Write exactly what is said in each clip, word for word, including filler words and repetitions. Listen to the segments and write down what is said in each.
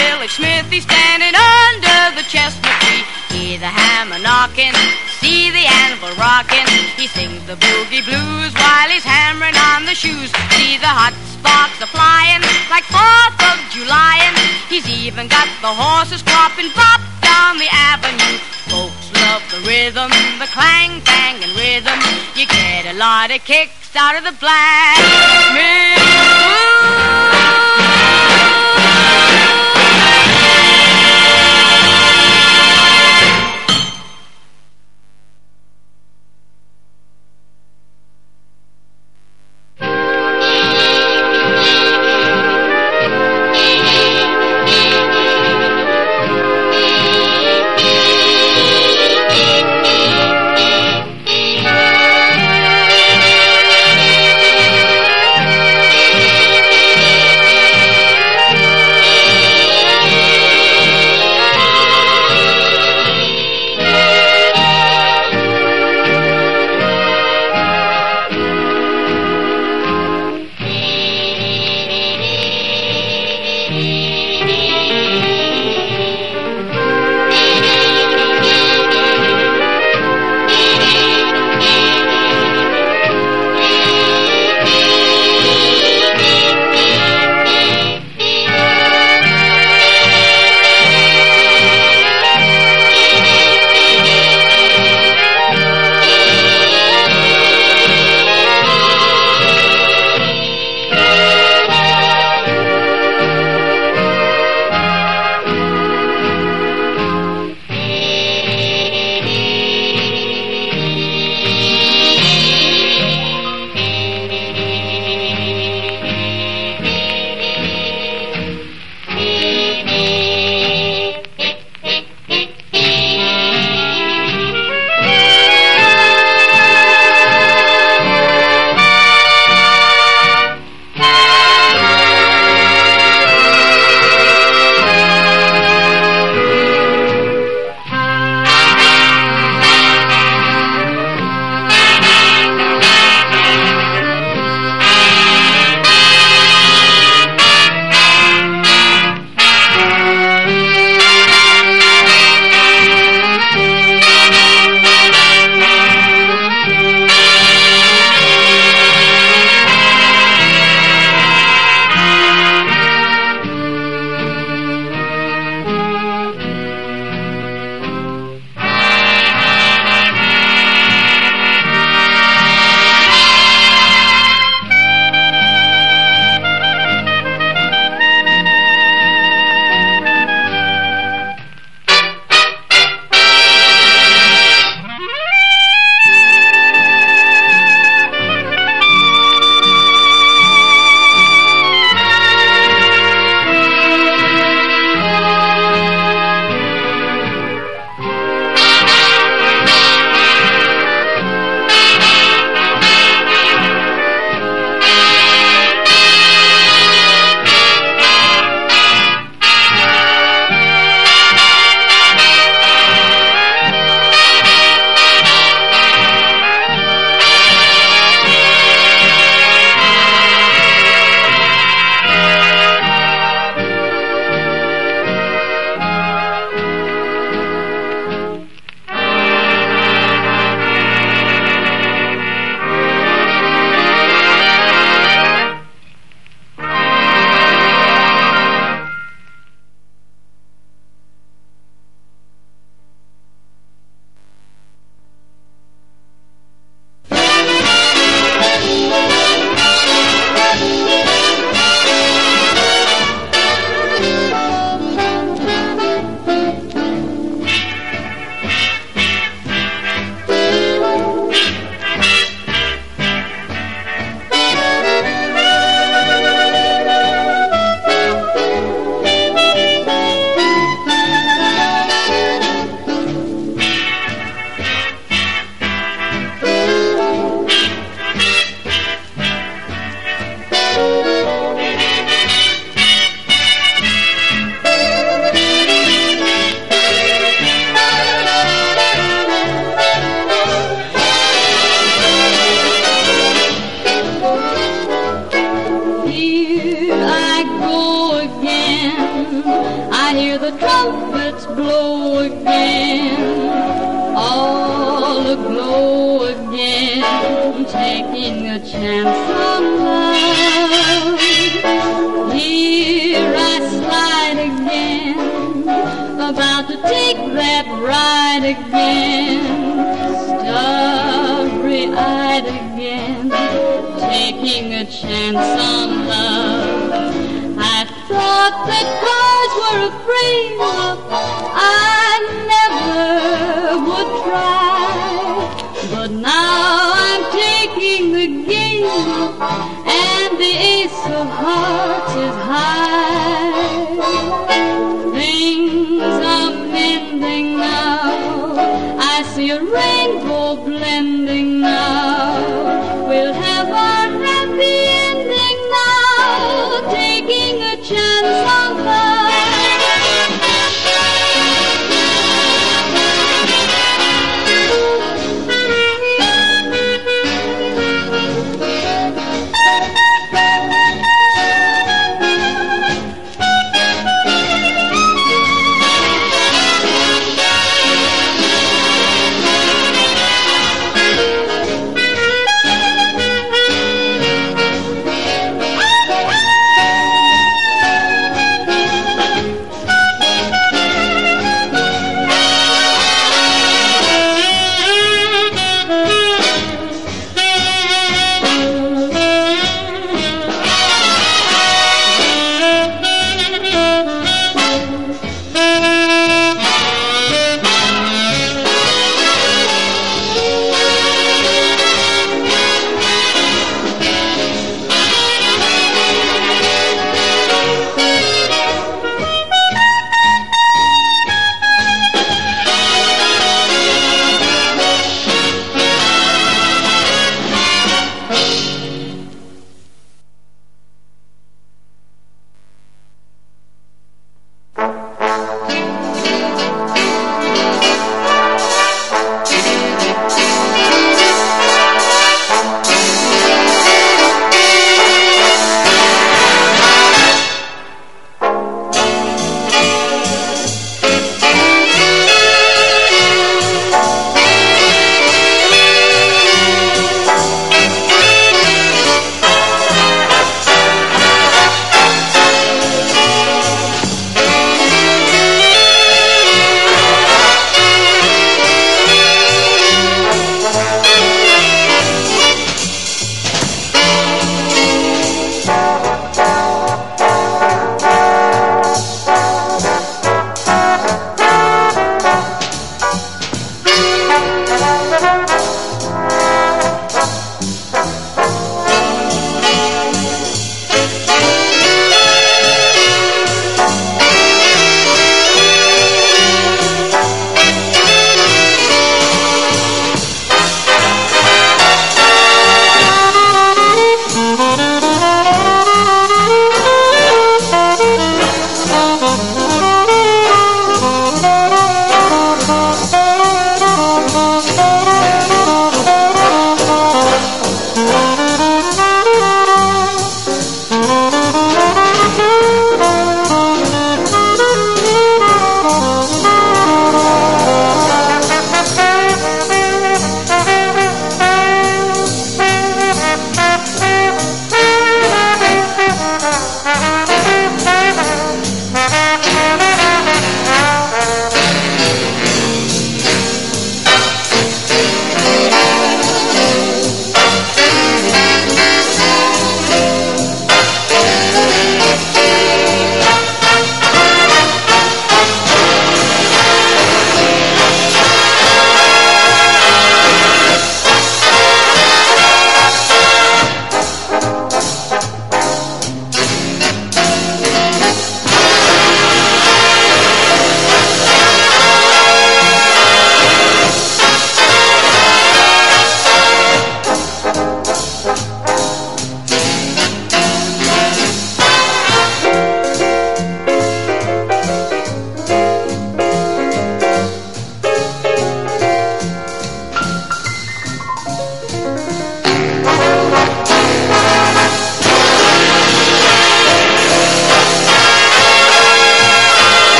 village smith, he's standing under the chestnut tree. Hear the hammer knocking, see the anvil rocking. He sings the boogie blues while he's hammering on the shoes. See the hot sparks a flying like Fourth of July. He's even got the horses dropping bop down the avenue. Folks love the rhythm, the clang, bang, and rhythm. You get a lot of kicks out of the blacksmith. hear the trumpets blow again, all aglow again, taking a chance on love. Here I slide again, about to take that ride again, starry-eyed again, taking a chance on love. I thought that cars were afraid of, I never would try, but now I'm taking the game, and the ace of hearts is high. Things are mending now, I see a rainbow blending now, we'll have our happy ending now, taking a chance on love.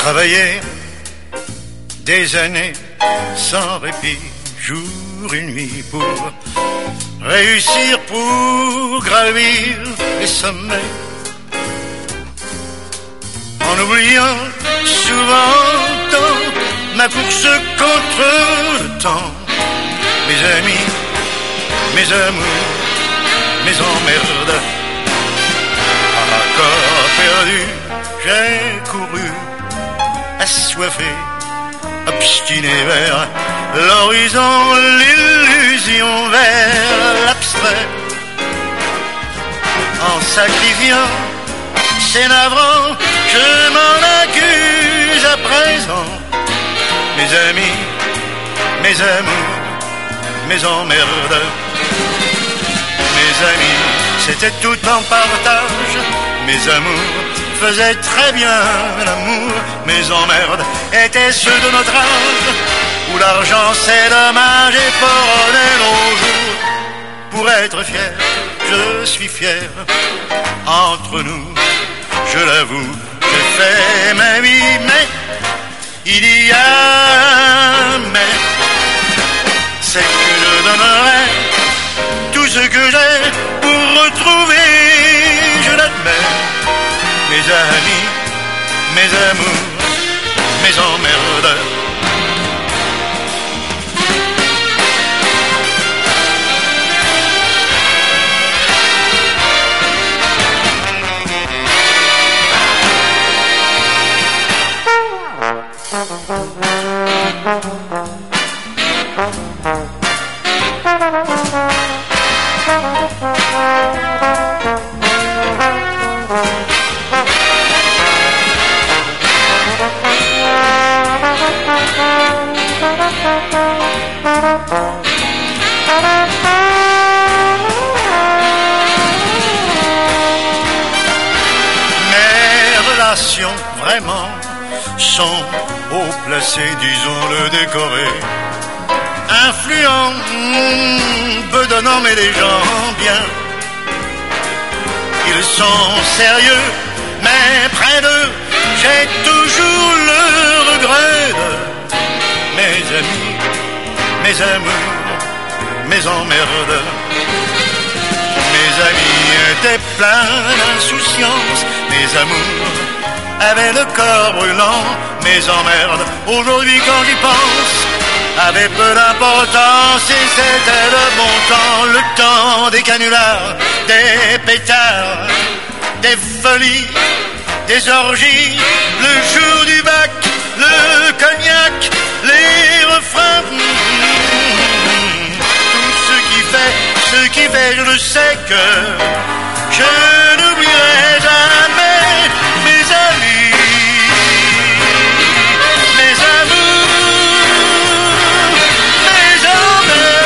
travailler des années sans répit, jour et nuit pour réussir, pour gravir les sommets, en oubliant souvent dans ma course contre le temps mes amis, mes amours, mes emmerdes. À corps perdu, j'ai couru, assoiffé, obstiné vers l'horizon, l'illusion, vers l'abstrait. En sacrifiant ces navrants, je m'en accuse à présent. Mes amis, mes amours, mes emmerdes. Mes amis, c'était tout en partage. Mes amours faisaient très bien l'amour. Mes emmerdes étaient ceux de notre âge, où l'argent c'est dommage et bornait nos jours. Pour être fier, je suis fier. Entre nous, je l'avoue, j'ai fait ma vie, mais il y a mais, c'est que je donnerai tout ce que j'ai pour retrouver, je l'admets, mes amis, mes amours, mes emmerdes. Mes relations vraiment sont haut placées, disons-le, décorées, influents, peu donnant mais les gens bien. Ils sont sérieux, mais près d'eux, j'ai toujours le regret de mes amis, mes amours, mes emmerdes. Mes amis étaient pleins d'insouciance, mes amours avaient le corps brûlant, mes emmerdes, aujourd'hui quand j'y pense, avaient peu d'importance et c'était le bon temps, le temps des canulars, des pétards, des folies, des orgies, le jour du bac, le cognac, les refrains, tout ce qui fait, ce qui fait, je le sais que je n'oublierai jamais mes amis, mes amours, mes emmerdes.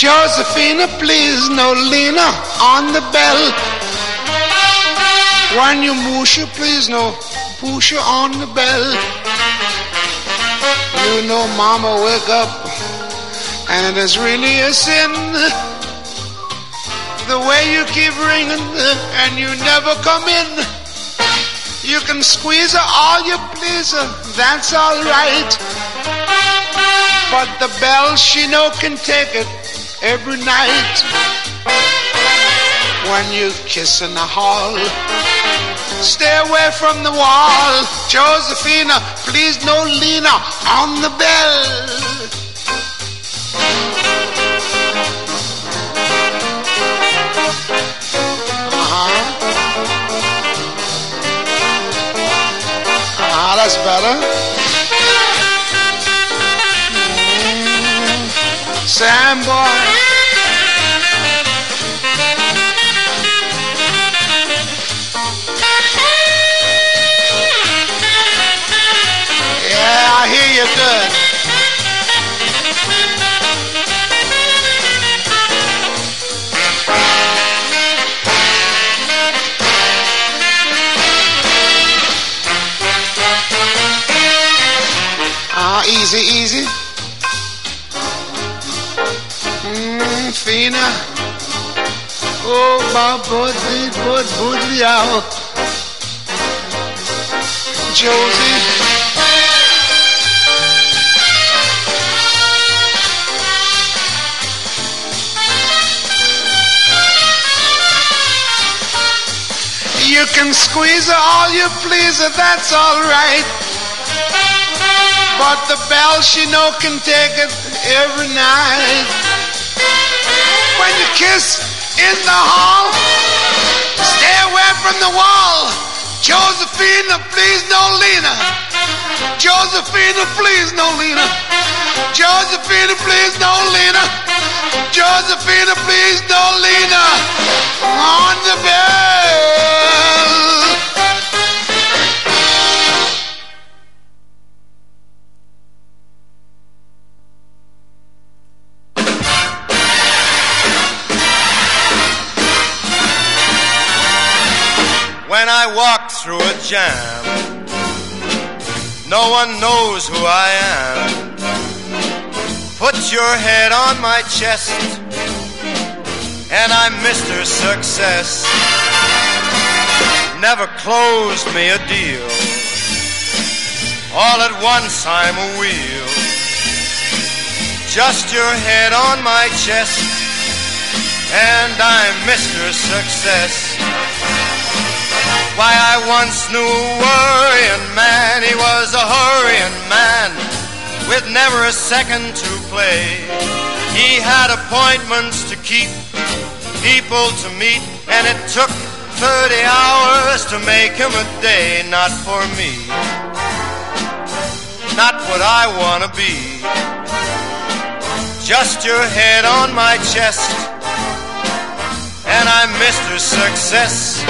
Josephina, please, no Lena on the bell. When you Musha, please, no Pusha on the bell. You know, Mama, wake up, and it is really a sin. The way you keep ringing, and you never come in. You can squeeze her all you please her, that's all right. But the bell, she know can take it every night. When you kiss in the hall, stay away from the wall. Josephina, please no Lena on the bell. Uh-huh. Ah, that's better. Mm, Sam boy. Yeah, I hear you good. Ah, easy, easy. Mmm, Fina. Oh, my buddy, bud, buddy, out. Josie. You can squeeze her all you please her, that's all right. But the bell, she know can take it every night. When you kiss in the hall, stay away from the wall. Josephina, please no Lena. Josephina, please no Lena. Josephina, please no Lena. Josephina, please no Lena. On the bell. When I walk through a jam, no one knows who I am. Put your head on my chest, and I'm Mister Success. Never closed me a deal. All at once I'm a wheel. Just your head on my chest, and I'm Mister Success. Why, I once knew a worrying man. He was a hurrying man with never a second to play. He had appointments to keep, people to meet, and it took thirty hours to make him a day. Not for me, not what I want to be. Just your head on my chest, and I'm Mister Success.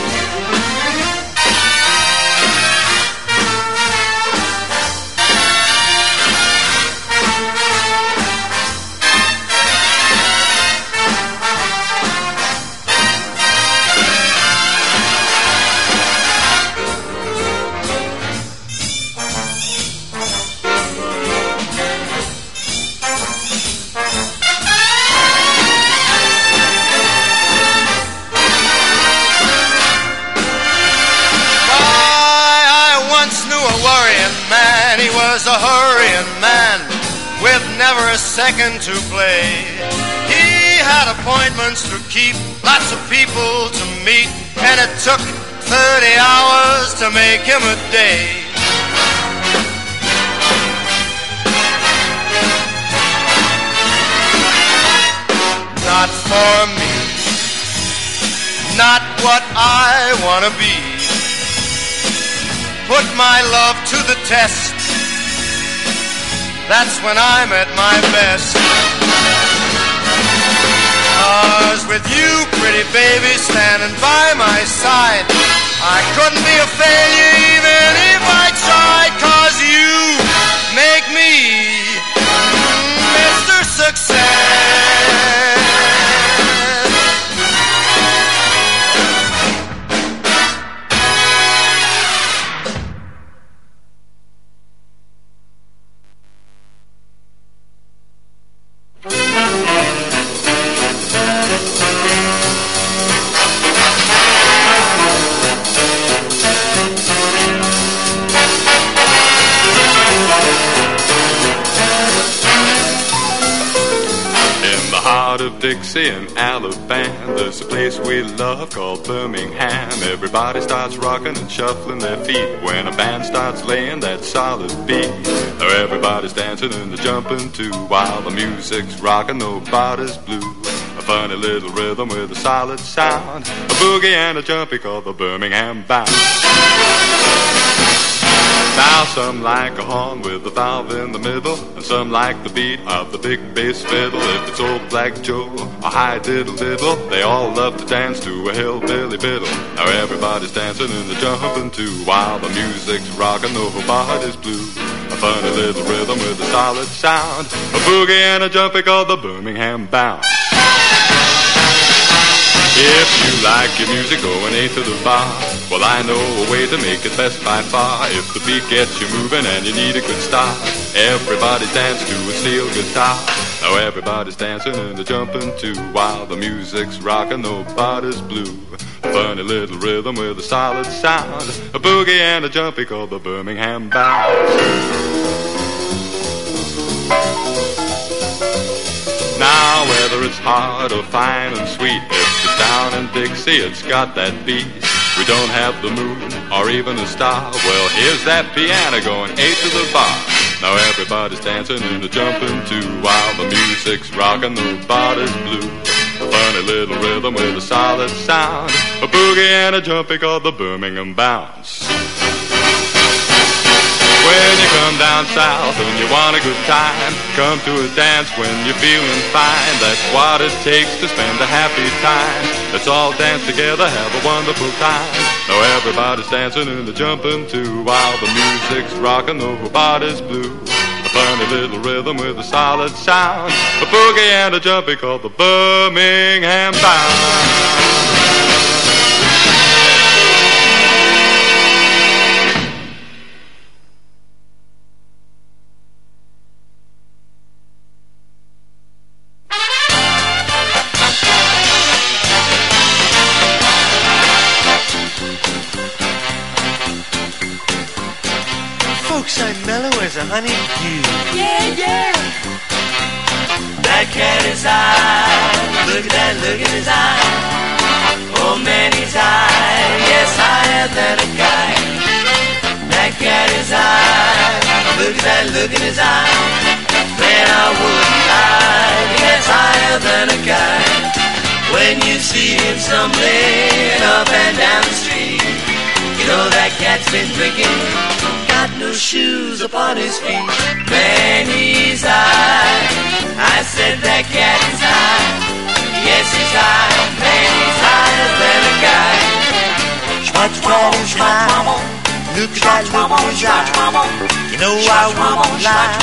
He was a hurrying man with never a second to play. He had appointments to keep, lots of people to meet, and it took thirty hours to make him a day. Not for me, not what I want to be. Put my love to the test, that's when I'm at my best. 'Cause with you, pretty baby, standing by my side, I couldn't be a failure even if I tried. 'Cause you make me Mister Success. heart of Dixie in Alabama, there's a place we love called Birmingham. Everybody starts rocking and shuffling their feet when a band starts laying that solid beat. Now everybody's dancing and they're jumping too while the music's rocking, nobody's blue. A funny little rhythm with a solid sound, a boogie and a jumpy called the Birmingham Bounce. Now some like a horn with a valve in the middle, and some like the beat of the big bass fiddle. If it's old Black Joe or high diddle diddle, they all love to dance to a hillbilly biddle. Now everybody's dancing and they're jumping too while the music's rocking, nobody's blue. A funny little rhythm with a solid sound, a boogie and a jumpy called the Birmingham Bounce. If you like your music going A to the bar, well I know a way to make it best by far. If the beat gets you moving and you need a good start, everybody dance to a steel guitar. Now everybody's dancing and they're jumping too while the music's rocking, nobody's blue. A funny little rhythm with a solid sound, a boogie and a jumpy called the Birmingham Bounce. Now whether it's hard or fine and sweet, if it's down in Dixie, it's got that beat. We don't have the moon or even a star, well here's that piano going A to the bar. Now everybody's dancing and they're jumping too while the music's rocking, nobody's blue. A funny little rhythm with a solid sound, a boogie and a jumpy called the Birmingham Bounce. When you come down south and you want a good time, come to a dance when you're feeling fine. That's what it takes to spend a happy time. Let's all dance together, have a wonderful time. Now everybody's dancing and they're jumping too while the music's rocking, nobody's blue. A funny little rhythm with a solid sound, a boogie and a jumpy called the Birmingham Bounce. So mellow as a honeydew. Yeah, yeah. That cat is high. Look at that look in his eye. Oh man, he's high. Yes, higher than a guy. That cat is high. Look at that look in his eye. Man, I wouldn't lie. Yes, higher than a guy. When you see him stumbling up and down the street, you know that cat's been drinking. Got no shoes upon his feet. Man, he's high. I said that cat is high. Yes, he's high. Man, he's higher than a guy. That cat is high. Look at that look in his eye. You know I wouldn't lie.